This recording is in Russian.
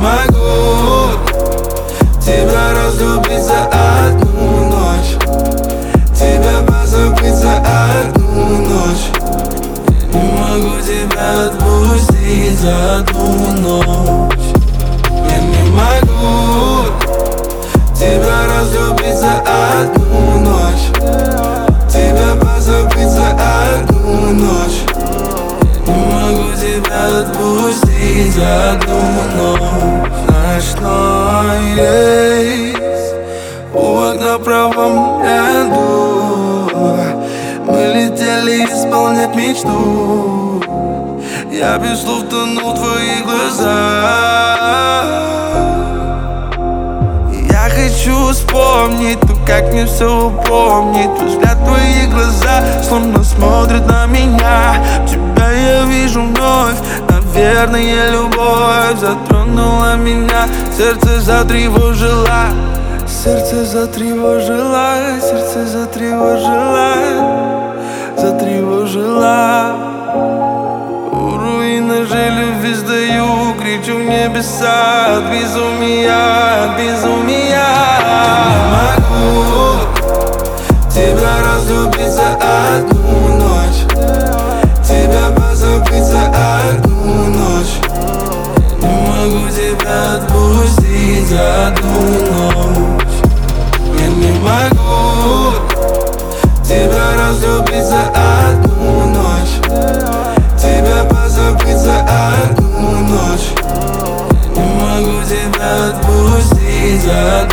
могу тебя разлюбить за одну ночь, тебя позабыть за одну ночь. Я не могу тебя отпустить за одну ночь. Я не могу тебя разлюбить за одну ночь, тебя позабыть за одну ночь. Я не могу тебя отпустить за одну ночь. Знаешь, что есть у окна в правом ряду? Мы летели исполнять мечту. Я без слов тону в твоих глазах. Я хочу вспомнить, но как мне все упомнить? Взгляд в твои глаза словно смотрят на меня. Тебя я вижу вновь. Наверное, любовь затронула меня. Сердце затревожило, сердце затревожило, сердце затревожило, затревожило. У руинах же любви сдаю, кричу в небеса от безумия, от безумия. Не могу тебя разлюбить за одну ночь, тебя позабыть за одну ночь. Я не могу тебя отпустить за одну ночь. Я не могу тебя разлюбить за одну ночь, тебя позабыть за одну ночь. Я не могу тебя отпустить за одну ночь.